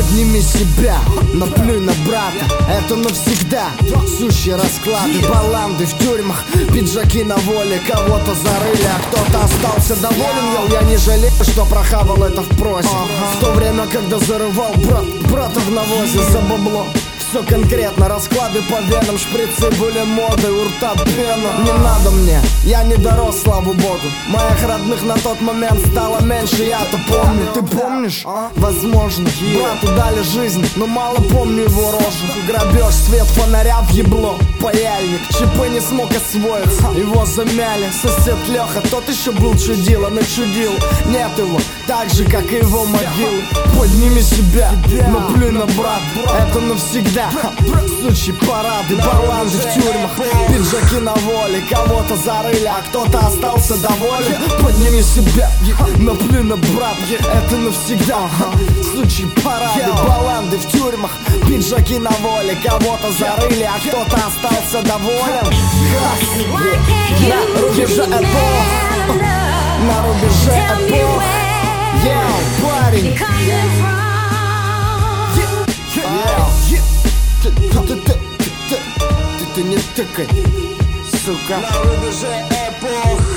Подними себя, но плюй на брата. Это навсегда. Сущие расклады, баланды в тюрьмах, пиджаки на воле. Кого-то зарыли, а кто-то остался доволен. Я не жалею, что прохавал это в прозе. В то время, когда зарывал брата в навозе за бабло. Все конкретно, расклады по венам, шприцы были модой, у рта пена. Не надо мне, я не дорос, слава богу. Моих родных на тот момент стало меньше, я-то помню. Ты помнишь? Возможно, брату дали жизнь, но мало помню его рожу. Грабеж, свет фонаря в ебло, паяльник, ЧП не смог освоиться, его замяли. Сосед Леха, тот еще был чудило, начудил. Нет его, так же, как и его могилы. Подними себя, но плюй на брат, это навсегда. Сучьи парады, баланды в тюрьмах, пиджаки на воле. Кого-то зарыли, а кто-то остался доволен. Подними себя, но плюй на брат, это навсегда. Сучьи парады, баланды в тюрьмах, пиджаки на воле. Кого-то зарыли, а кто-то остался доволен. На рубеже эпох, на рубеже эпох. Парень, ты не тыкай, сука. На рубеже эпох.